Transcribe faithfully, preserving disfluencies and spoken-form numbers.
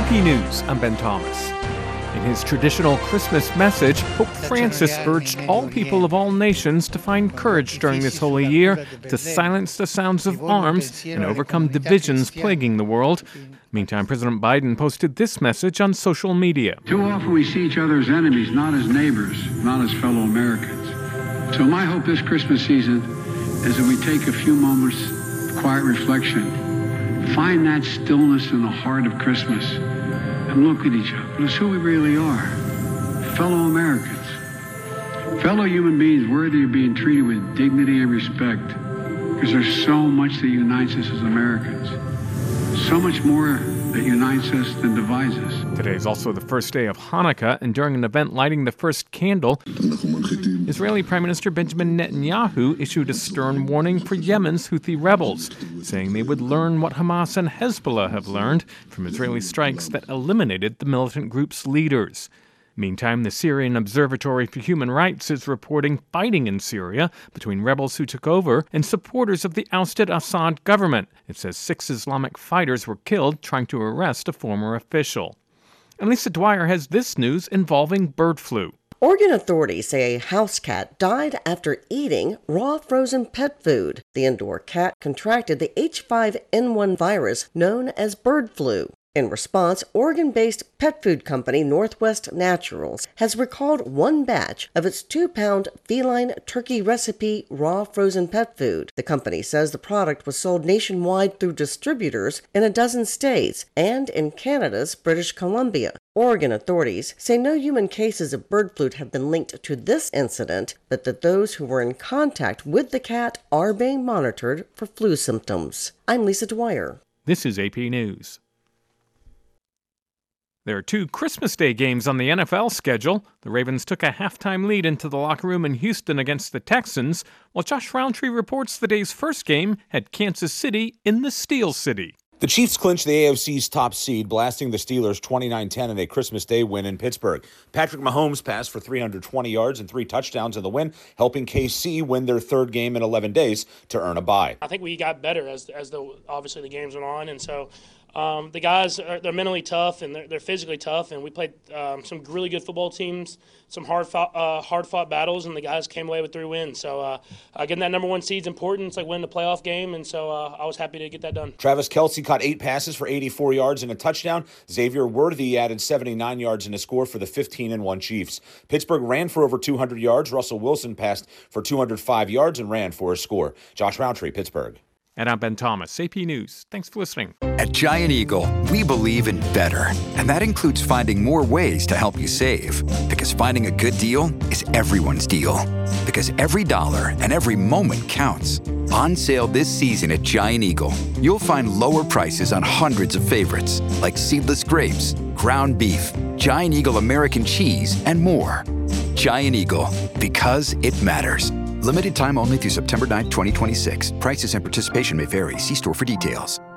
A P News, I'm Ben Thomas. In his traditional Christmas message, Pope Francis urged all people of all nations to find courage during this holy year to silence the sounds of arms and overcome divisions plaguing the world. Meantime, President Biden posted this message on social media. Too often we see each other as enemies, not as neighbors, not as fellow Americans. So my hope this Christmas season is that we take a few moments of quiet reflection, find that stillness in the heart of Christmas, and look at each other as who we really are, fellow Americans, fellow human beings worthy of being treated with dignity and respect, because there's so much that unites us as Americans, so much more that unites us than divides us. Today is also the first day of Hanukkah, and during an event lighting the first candle, Israeli Prime Minister Benjamin Netanyahu issued a stern warning for Yemen's Houthi rebels, saying they would learn what Hamas and Hezbollah have learned from Israeli strikes that eliminated the militant group's leaders. Meantime, the Syrian Observatory for Human Rights is reporting fighting in Syria between rebels who took over and supporters of the ousted Assad government. It says six Islamic fighters were killed trying to arrest a former official. And Lisa Dwyer has this news involving bird flu. Oregon authorities say a house cat died after eating raw frozen pet food. The indoor cat contracted the H five N one virus known as bird flu. In response, Oregon-based pet food company Northwest Naturals has recalled one batch of its two-pound feline turkey recipe raw frozen pet food. The company says the product was sold nationwide through distributors in a dozen states and in Canada's British Columbia. Oregon authorities say no human cases of bird flu have been linked to this incident, but that those who were in contact with the cat are being monitored for flu symptoms. I'm Lisa Dwyer. This is A P News. There are two Christmas Day games on the N F L schedule. The Ravens took a halftime lead into the locker room in Houston against the Texans, while Josh Roundtree reports the day's first game had Kansas City in the Steel City. The Chiefs clinched the A F C's top seed, blasting the Steelers twenty-nine ten in a Christmas Day win in Pittsburgh. Patrick Mahomes passed for three hundred twenty yards and three touchdowns in the win, helping K C win their third game in eleven days to earn a bye. I think we got better as as the obviously the games went on, and so um, the guys are they're mentally tough and they're, they're physically tough, and we played um, some really good football teams, some hard fought, uh, hard fought battles, and the guys came away with three wins. So uh, uh, getting that number one seed is important. It's like winning a playoff game, and so uh, I was happy to get that done. Travis Kelce caught eight passes for eighty-four yards and a touchdown. Xavier Worthy added seventy-nine yards and a score for the fifteen and one Chiefs. Pittsburgh ran for over two hundred yards. Russell Wilson passed for two hundred five yards and ran for a score. Josh Roundtree, Pittsburgh. And I'm Ben Thomas, A P News. Thanks for listening. At Giant Eagle, we believe in better, and that includes finding more ways to help you save. Because finding a good deal is everyone's deal. Because every dollar and every moment counts. On sale this season at Giant Eagle, you'll find lower prices on hundreds of favorites, like seedless grapes, ground beef, Giant Eagle American cheese, and more. Giant Eagle, because it matters. Limited time only through September ninth, twenty twenty-six. Prices and participation may vary. See store for details.